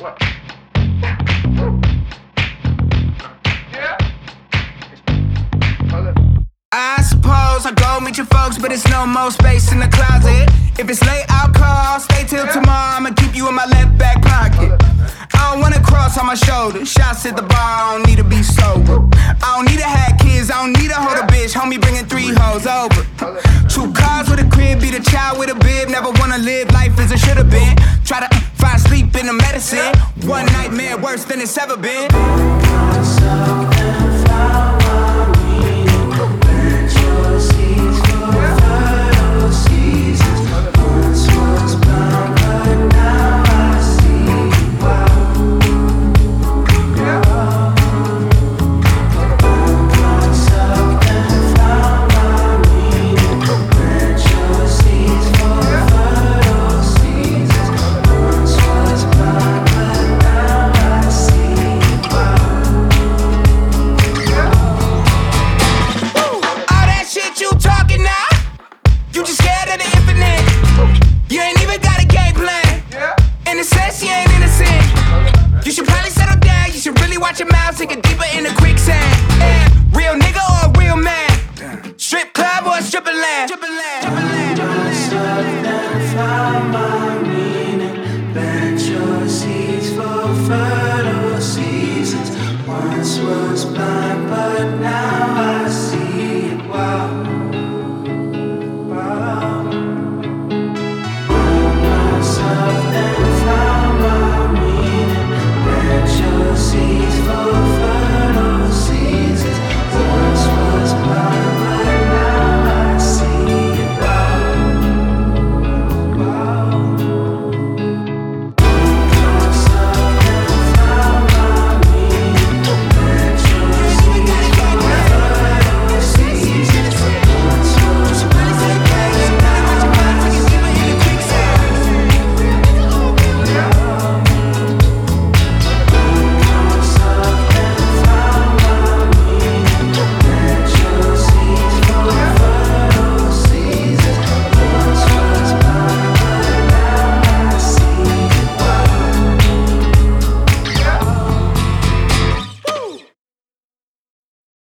I suppose I go meet your folks, but it's no more space in the closet. If it's late, I'll call. Stay till tomorrow, I'ma keep you in my left back pocket. I don't wanna cross on my shoulder. Shots at the bar, I don't need to be sober. I don't need to have kids, I don't need to hold a bitch. Homie bringing 3 hoes over. 2 cars with a crib, be the child with a bib. Never wanna live life as it should've been. Try to find sleep in the medicine. One nightmare worse than it's ever been.